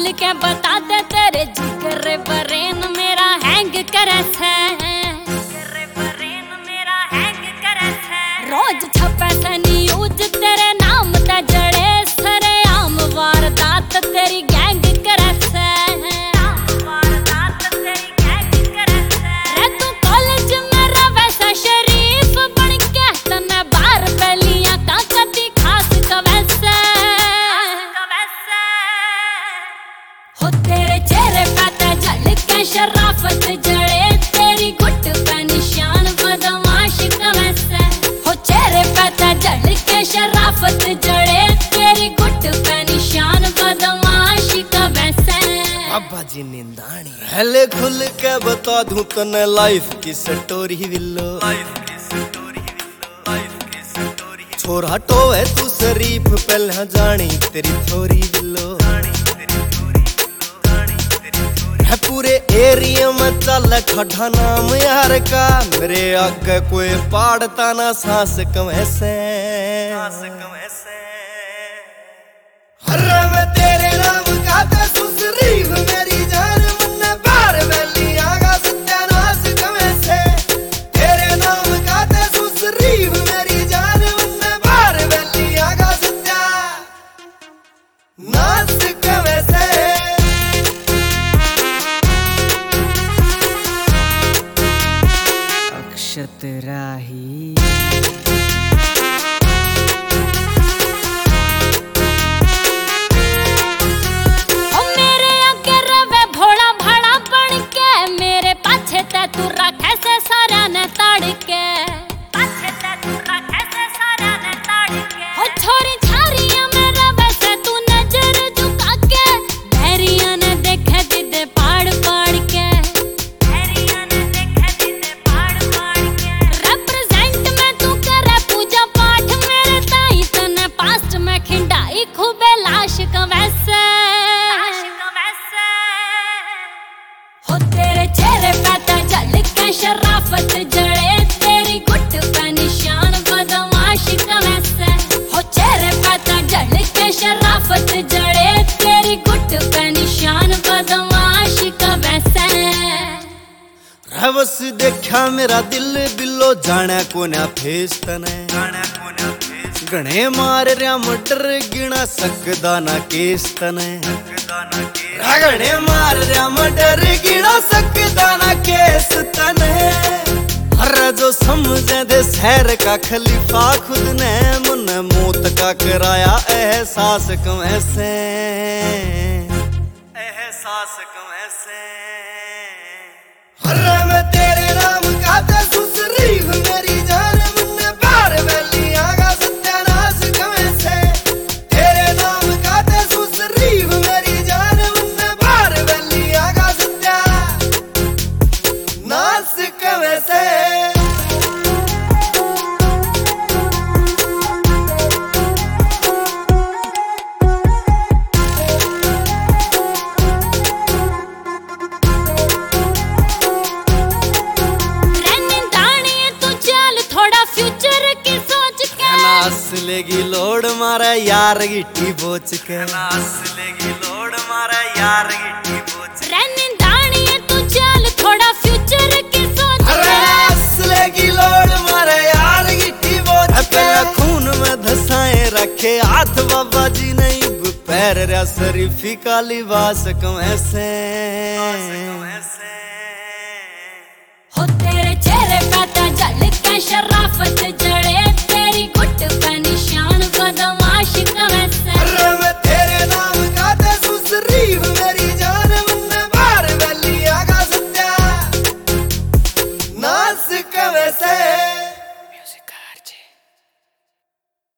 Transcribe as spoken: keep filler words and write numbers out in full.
खोल के बता दे तेरे जिगर बरेन मेरा हैंग करे से रोज छपे से न्यूज तेरे नाम ता जड़े सरे आम वारदात तेरी गैंग करे से रे तू कॉलेज में रवे सा शरीफ बन के तने बार बेलियां का कदी खास कवे से हो तेरे चेहरे पे ते झलके शराफत जड़े तेरी गुट पे निशान बदमाश कवे से चेहरे पे ते झलके शराफत जड़े तेरी गुट पे निशान बदमाशी का वैसे बाबा जी निंदानी पहले खुल के बता दूं तने लाइफ की स्टोरी विल्लो छोरा टोए तू शरीफ पहले जानी तेरी थोरी विल्लो है पूरे एरिया में चल ठठा नाम यार का मेरे आगे कोई पाड़ता ना सांस कम ऐसे हरे मैं तेरे नाम का ते सुसरीफ मेरी जान मुन्ने बार वेली आगा सत्यानाश कम ऐसे तेरे नाम का ते सुसरीफ मेरी जान मुन्ने बार वेली आगा सत्या नाश कम ऐसे राही ओ मेरे आगे रवे भोला भाड़ा बन के मेरे पाछे ते तू रखे से सारा ने ताड़ के पाछे ते तू रखे से सारा ने ताड़ के ओ छोरी छारियां में रवे से तू नजर झुका के बैरियां ने देखे दिदे पाड़ पाड़ के खूबे लाश का वैसे हो तेरे चेहरे पे ते झलके शराफत जड़े तेरी गुट पे निशान बदमाशी का वैसे हो चेहरे पे ते झलके शराफत जड़े तेरी गुट पे निशान बदमाशी का वैसे रवस देखा मेरा दिल बिल्लो जाने कोन्या फेस तने गणे मार रहा मटर गिना सकदा ना केस तने गणे मार रहा मटर गिना सकदा ना केस तने हर जो समझे दे शहर का खलीफा खुद ने मुन मौत का कराया एहसास कम ऐसे एहसास कम ऐसे हर मैं तेरे नाम का ते सुसरीफ मेरी जान मुन्ने बार वेली आगा सत्यानाश कम ऐसे तेरे नाम का ते सुसरीफ मेरी जान मुन्ने बार वेली आगा सत्या नाश कम ऐसे लेगी लोड मारे यार गिट्टी बोच के नास लेगी लोड मारे यार गिट्टी बोच रैनी दानी तू चल थोड़ा फ्यूचर की सोच अरे नास लेगी लोड मारे यार गिट्टी बोच के खून में धसाए रखे हाथ बाबा जी नहीं पैर रा शरीफी का लिबास कम ऐसे होते